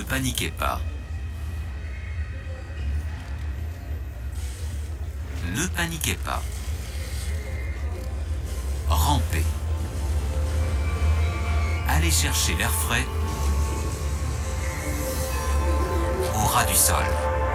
paniquez pas. Ne paniquez pas. Rampez. Allez chercher l'air frais au ras du sol.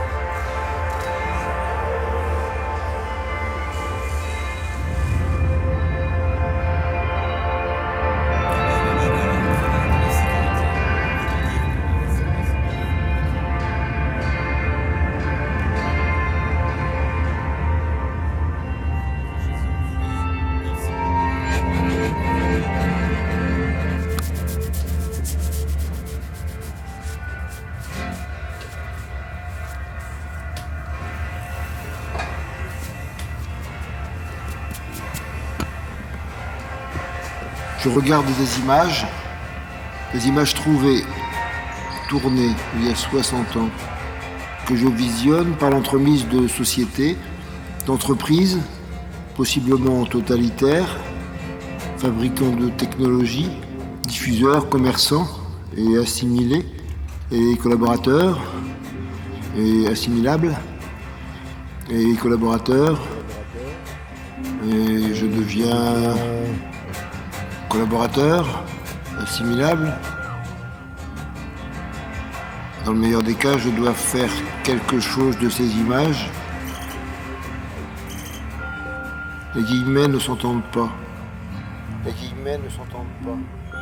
Je regarde des images trouvées, tournées il y a 60 ans, que je visionne par l'entremise de sociétés, d'entreprises, possiblement totalitaires, fabricants de technologies, diffuseurs, commerçants et assimilés, et collaborateurs, et assimilables, et collaborateurs, et je deviens collaborateur, assimilable. Dans le meilleur des cas, je dois faire quelque chose de ces images. Les guillemets ne s'entendent pas. Les guillemets ne s'entendent pas.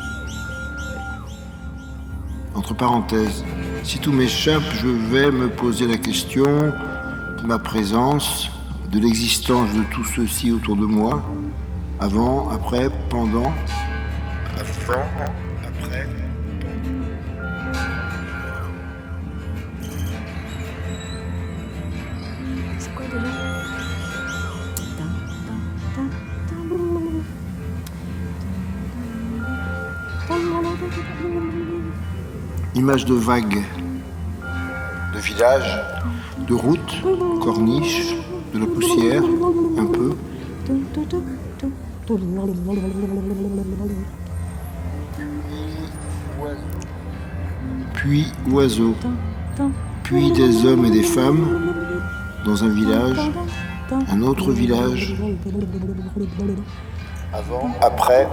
Entre parenthèses, si tout m'échappe, je vais me poser la question de ma présence, de l'existence de tout ceci autour de moi. Avant, après, pendant. Avant, après. C'est quoi déjà? Image de vagues, de villages, de routes, corniches, de la poussière, un peu. Puis oiseaux, puis des hommes et des femmes dans un village, un autre village. Avant, après.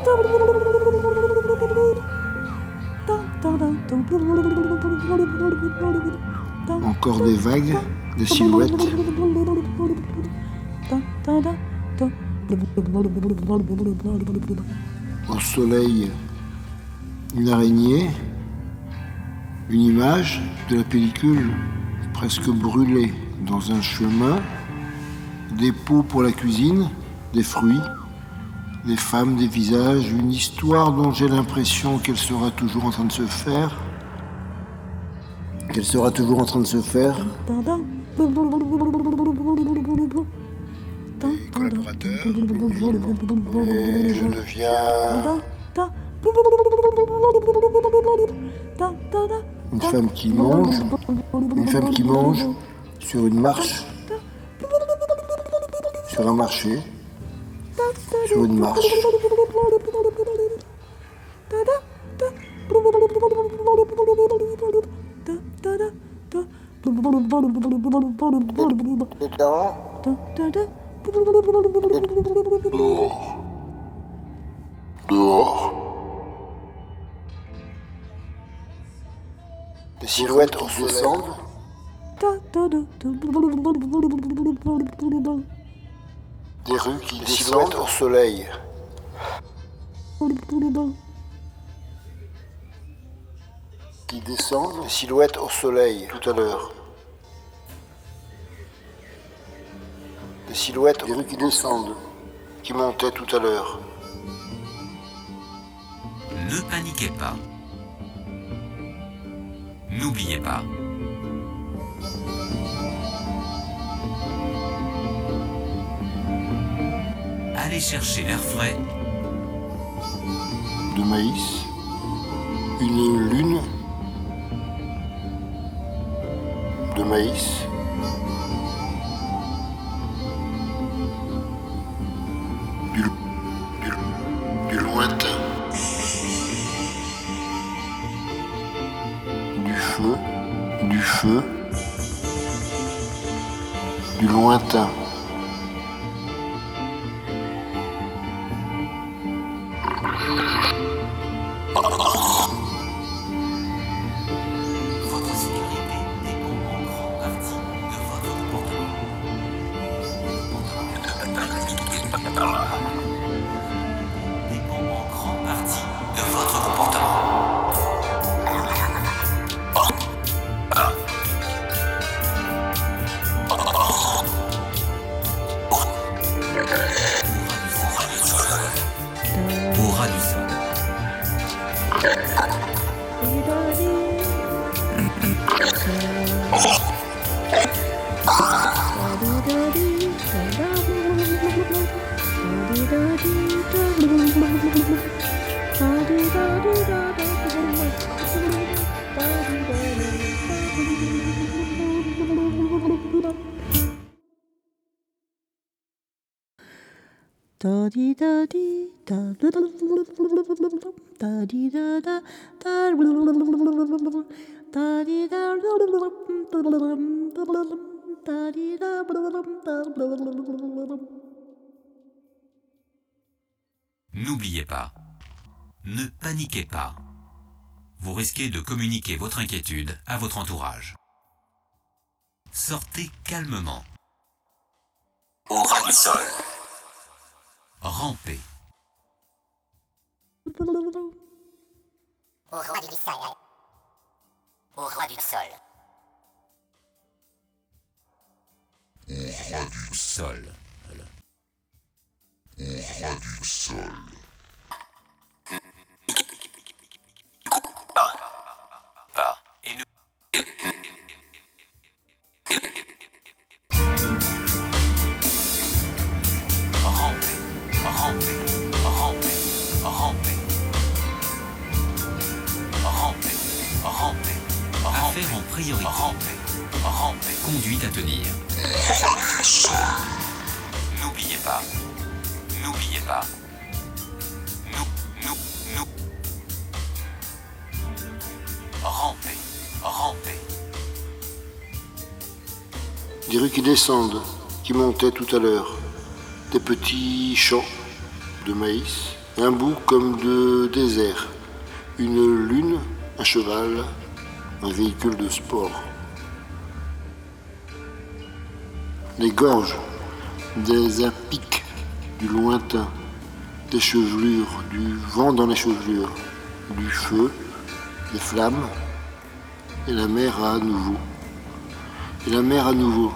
Encore des vagues, des silhouettes. Au soleil, une araignée, une image de la pellicule presque brûlée dans un chemin, des pots pour la cuisine, des fruits, des femmes, des visages, une histoire dont j'ai l'impression qu'elle sera toujours en train de se faire. Qu'elle sera toujours en train de se faire. Collaborateur, et je deviens une femme qui mange sur une marche, sur un marché, sur une marche. Dehors. Des silhouettes en descendent. Des rues qui descendent au soleil. Qui descendent, des silhouettes au soleil tout à l'heure. Des silhouettes, des rues qui descendent, qui montaient tout à l'heure. Ne paniquez pas. N'oubliez pas. Allez chercher l'air frais. De maïs, une lune de maïs. Du lointain. du lointain. Votre sécurité dépend en grande partie de votre comportement. Dépend en grande partie de votre comportement. Au ras du sol. Da di da di da da da da di da da da da di da N'oubliez pas, ne paniquez pas. Vous risquez de communiquer votre inquiétude à votre entourage. Sortez calmement. Au ras du sol. Rampez. Au roi du sol. Au roi du sol. Sol. Pas. Et ne... Rampez, rampez, rampez, rampez. Rampez, rampez, affaire en priorité. Rampez, rampez. Conduite à tenir. N'oubliez pas. N'oubliez pas. Nous. Rampez, rampez. Des rues qui descendent, qui montaient tout à l'heure. Des petits champs de maïs, un bout comme de désert. Une lune, un cheval, un véhicule de sport. Les gorges, des apics du lointain, des chevelures, du vent dans les chevelures, du feu, des flammes, et la mer à nouveau. Et la mer à nouveau.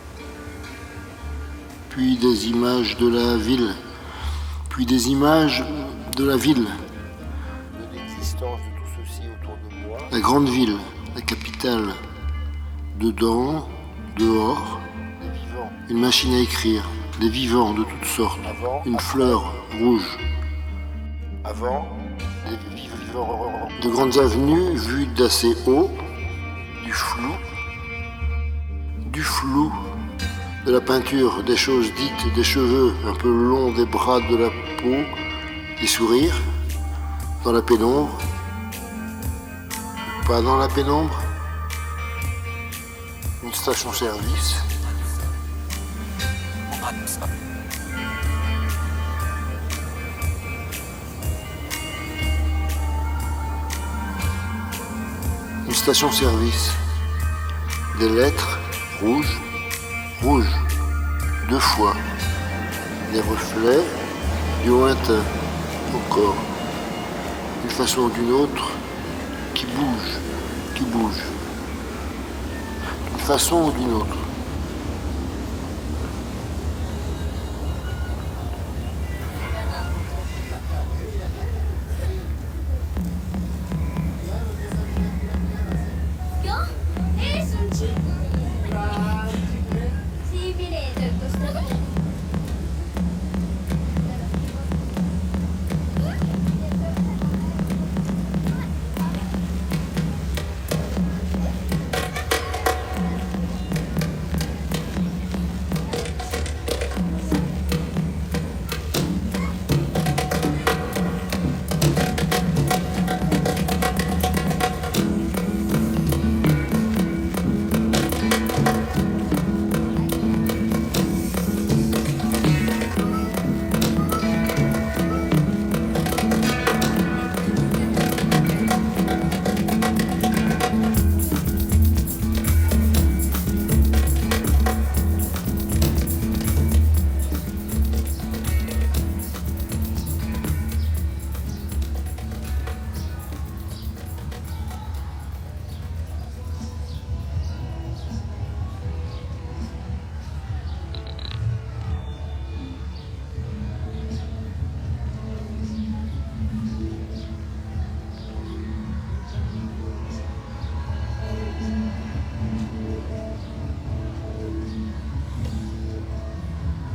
Puis des images de la ville, puis des images de la ville. De l'existence de tout ceci autour de moi. La grande ville, la capitale. Dedans, dehors, des vivants. Une machine à écrire, des vivants de toutes sortes. Avant, une fleur rouge. Avant, des vivants. De grandes avenues vues d'assez haut, du flou. Du flou. De la peinture, des choses dites, des cheveux un peu longs, des bras, de la peau, des sourires, dans la pénombre, pas dans la pénombre, une station-service, une station-service, des lettres rouges, rouge, deux fois, des reflets, du lointain, encore, d'une façon ou d'une autre, qui bouge, d'une façon ou d'une autre.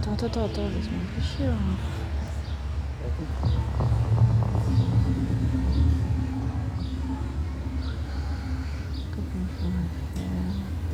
Attends, laisse-moi réfléchir. Comment je pourrais faire?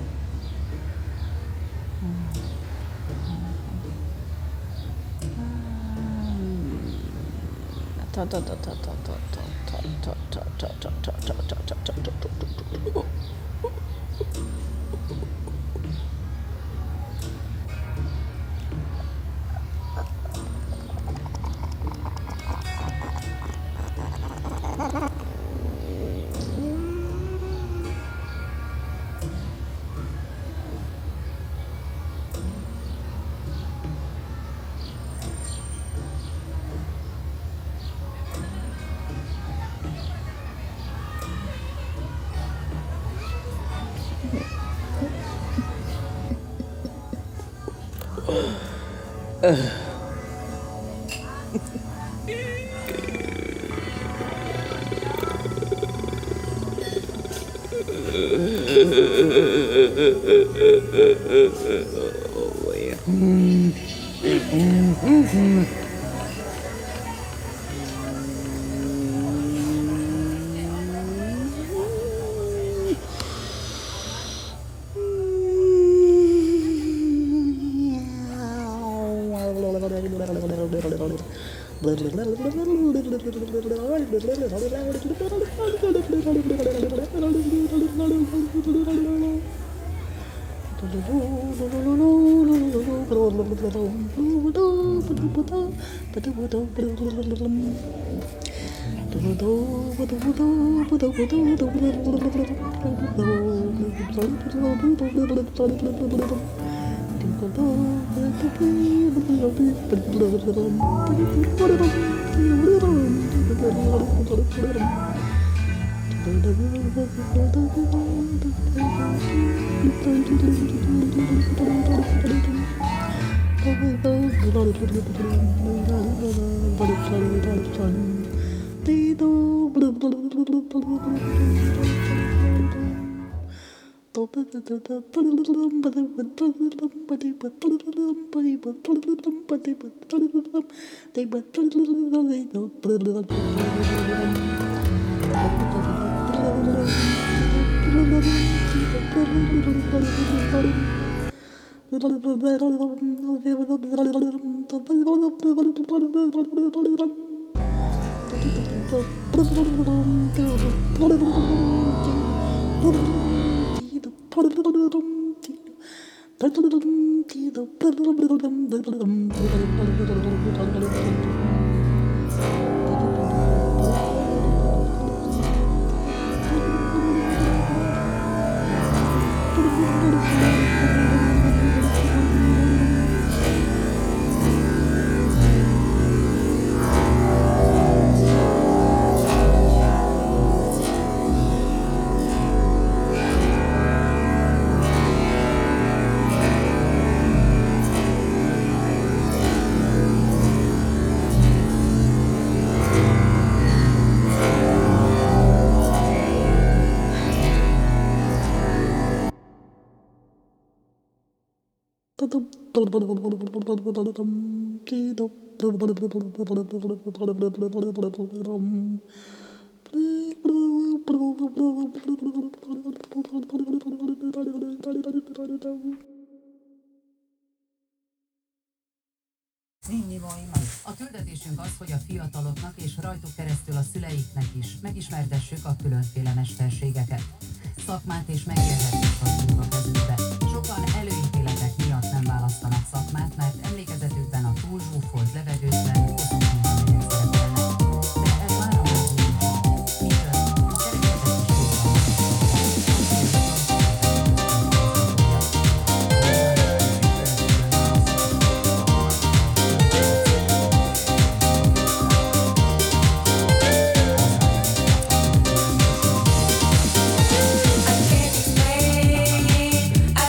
A küldetésünk az, hogy a fiataloknak és rajtuk keresztül a szüleiknek is megismertessük a különféle mesterségeket. Szakmát és megélhetést adtunk a kezükbe. Sokan előítéletek miatt nem választanak szakmát, mert emlékezetükben a túl zsúfolt, levegőtlen, hosszú munkahelyek szerepelnek. De ez már a múltban. Mitől? A kereketet is I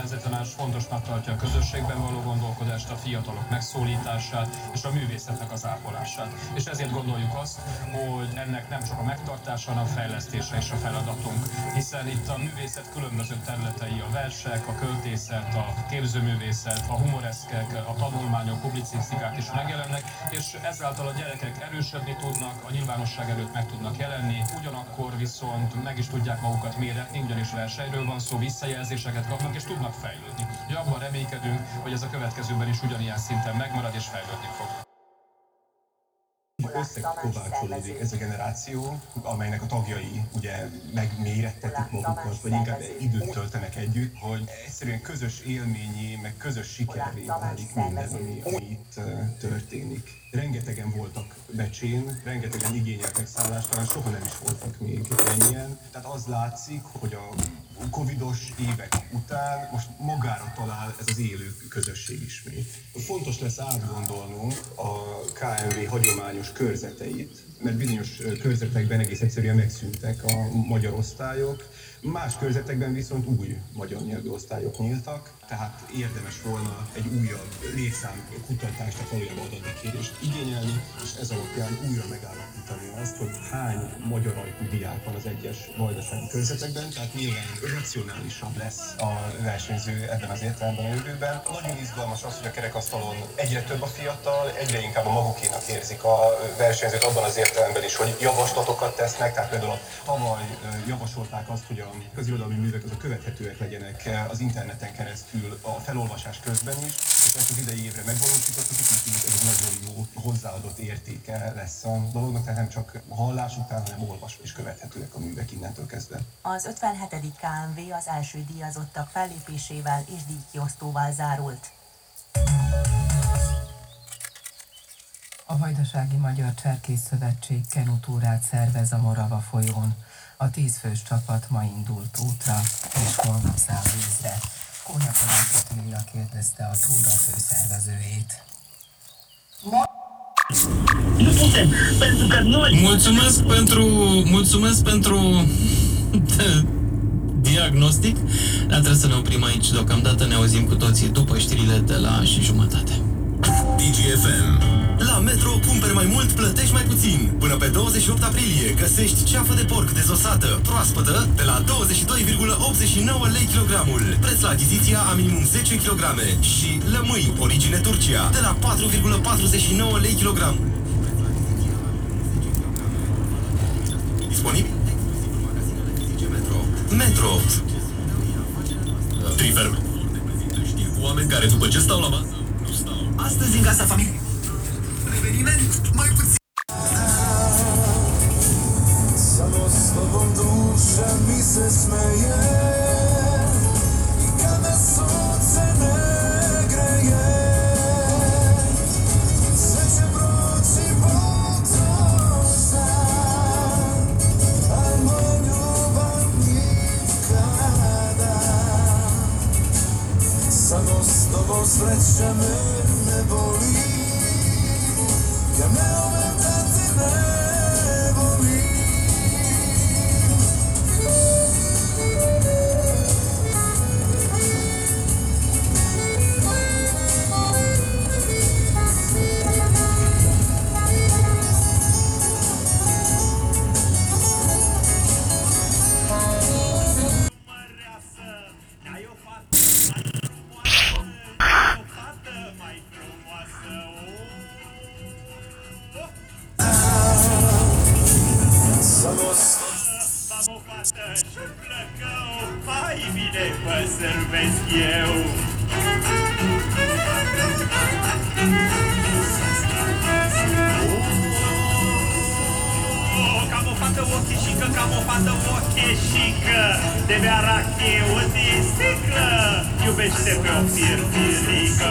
ellenzék tanács fontosnak tartja a közösségben való gondolkodást, a fiatalok megszólítását és a művészetnek az ápolását. És ezért gondoljuk azt, hogy ennek nem csak a megtartása, hanem a fejlesztése és a feladatunk. Hiszen itt a művészet különböző területei, a versek, a költészet, a képzőművészet, a humoreszkek, a tanulmányok, publicisztikák is megjelennek, és ezáltal a gyerekek erősödni tudnak, a nyilvánosság előtt meg tudnak jelenni, ugyanakkor viszont meg is tudják magukat méretni, ugyanis versenyről van szó, visszajelzéseket kapnak és tudnak fejlődni. Abban reménykedünk, hogy ez a következőben is ugyanilyen szinten megmarad és fejlődni fog. Összekovácsolódik ez a generáció, amelynek a tagjai ugye megmérettetik magukat, vagy inkább időt töltenek együtt, hogy egyszerűen közös élményé, meg közös sikerré válik minden, ami itt történik. Rengetegen voltak Becsén, rengetegen igényeltek szállást, talán soha nem is voltak még ennyien. Tehát az látszik, hogy a covidos évek után most magára talál ez az élő közösség ismét. Fontos lesz átgondolnunk a KMV hagyományos körzeteit, mert bizonyos körzetekben egész egyszerűen megszűntek a magyar osztályok, más körzetekben viszont új magyar nyelvű osztályok nyíltak, tehát érdemes volna egy újabb létszámkutatást, tehát valójában adatbekérést igényelni, és ez alapján újra megállapítani azt, hogy hány magyar ajkú diák van az egyes vajdasági körzetekben, tehát nyilván racionálisabb lesz a versenyző ebben az értelemben a jövőben. Nagyon izgalmas az, hogy a kerekasztalon egyre több a fiatal, egyre inkább a magukénak érzik a versenyzőt abban az értelemben is, hogy javaslatokat tesznek, tehát például tavaly javasolták azt, hogy a közirodalmi művek azok követhetőek legyenek az interneten keresztül a felolvasás közben is, és ezt az idei évre megvalósítottuk, és ez egy nagyon jó hozzáadott értéke lesz a dolognak, tehát nem csak hallás után, hanem olvasva is követhetőek a művek innentől kezdve. Az 57. KMV az első díjazottak fellépésével és díjkiosztóval zárult. A Vajdasági Magyar Cserkész Szövetség kenutúrát szervez a Morava folyón. A 10 fős csapat ma indult útra, és holnap száll vízre. Kónya Palánkot kérdezte a túra főszervezőjét. Mulțumesc pentru diagnostic, dar trebuie să ne oprim aici deocamdată, ne auzim cu toții după știrile de la 8:30. DGFM. La Metro cumperi mai mult, plătești mai puțin. Până pe 28 aprilie găsești ceafă de porc dezosată, proaspătă, de la 22,89 lei kilogramul. Preț la achiziția a minimum 10 kg. Și lămâi, origine Turcia, de la 4,49 lei kilogramul. Disponibil? Metro. Trifer. Oameni care după ce stau la masă, nu stau. Astăzi în casa familiei. Eveniment mai puțin. Samo s tobom duša mi se smeje I kad me sunce ne greje sve će proći potosa a moja ljubav nikada samo s tobom sreća me ne boli Ja me ometati ne volim de bea rache, o de sticlă, iubește pe o firfirică.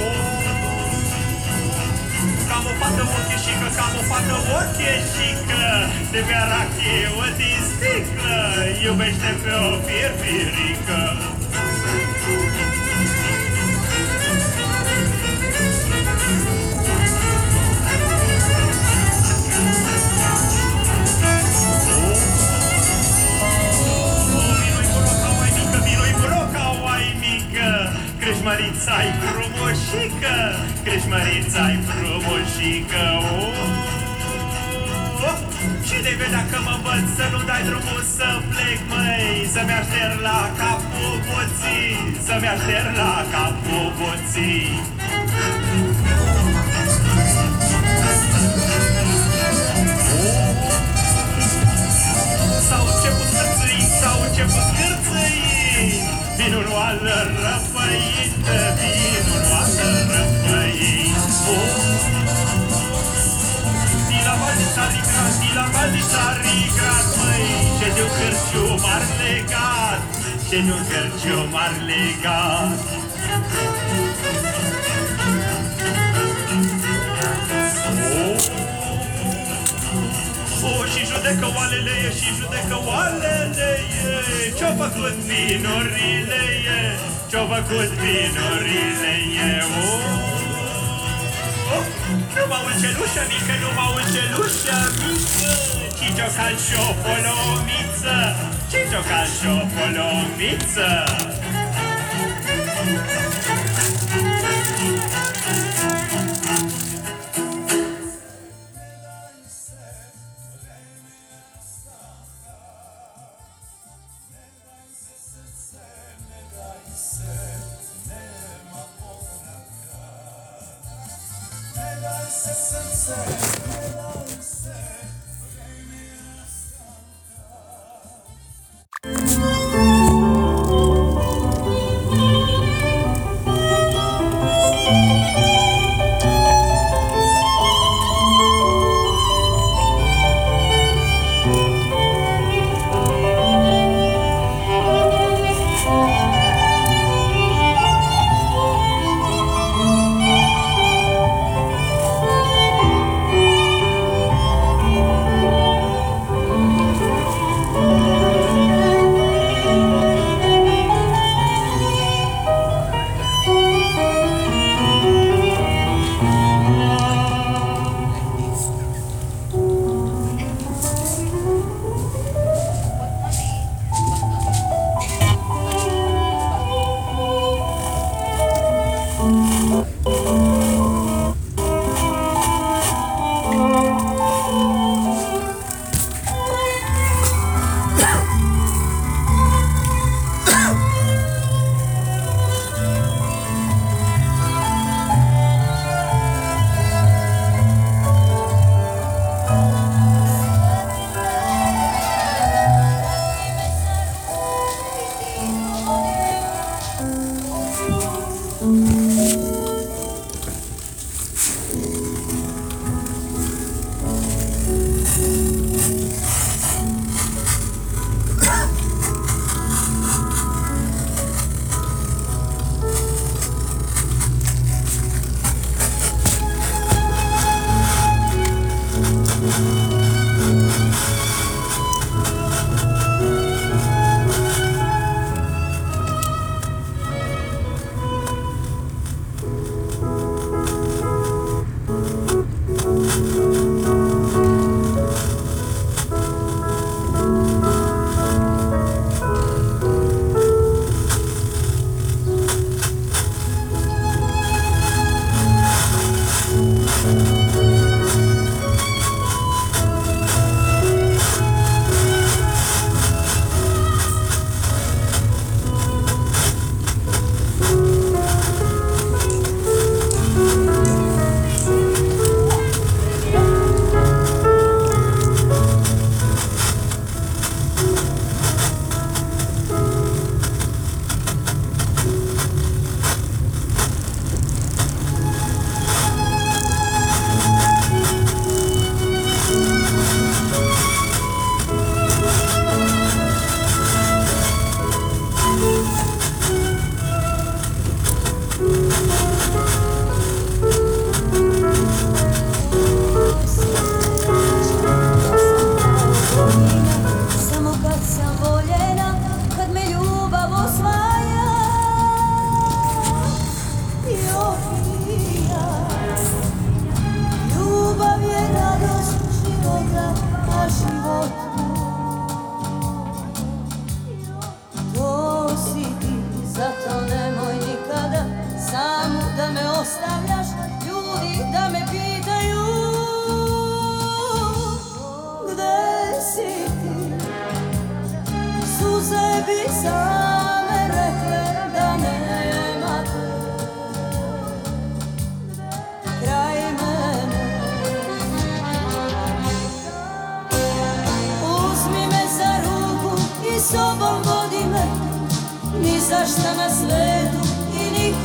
Cam o fată ocheșică, cam o fată ocheșică, de bea rache, o de sticlă, iubește pe o firfirică. Creșmărița-i frumoșică, creșmărița-i frumoșică, Și de vedea că mă văd să nu dai drumul să plec, măi, să-mi așter la capul boții, să-mi așter la capul boții. S-au început scârțâi, s-au început scârțâi, vinul oală răpăit, vinul oală răpăit. La Valdisarigrat, la Valdisarigrat, măi, și de-un cârciumar legat, și de-un cârciumar legat. Și judecă oalele e, și judecă oalele e, Ce-o făcut vinurile e, Ce-o făcut vinurile e, Numai un celușă mică, numai un celușă mică, Ci-o cal și-o polomiță, Ci-o cal și-o polomiță.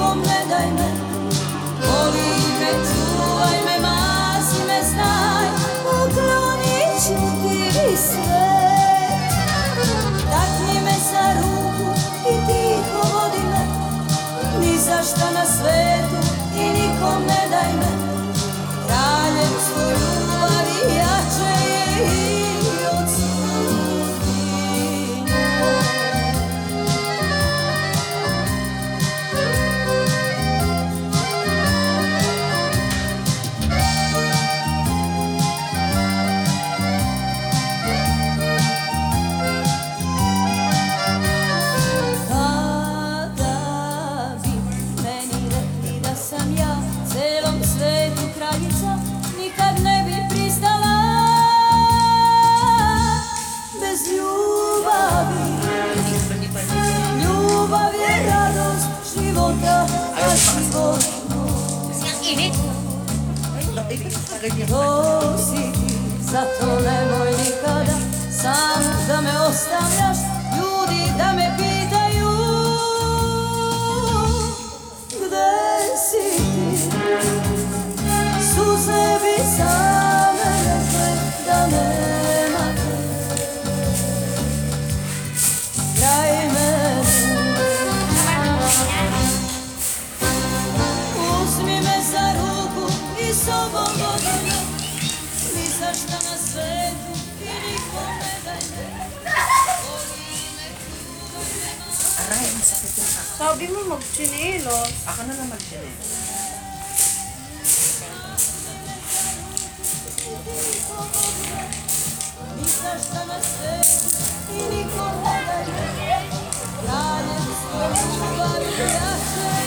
nikom ne daj me. Voli me, čuvaj me, mazi me, znaj, poklonit ću ti svet. Takni me za ruku i tiho vodi me, ni za šta na svetu i nikom ne daj me. Kraljevstvo ljubavi jače je i od to si ti, zato nemoj nikada sam da me ostavljaš, ljudi da me pitaju gde si ti. Suze bi same rekle da nema te kraj mene. Uzmi me za ruku i sobom vodi me, ni za šta na svetu i nikom ne daj me. Sabi mo magchinelos. Ako na lang magchinelos. Ni za šta na svetu i nikom ne daj me. Kraljevstvo ljubavi jače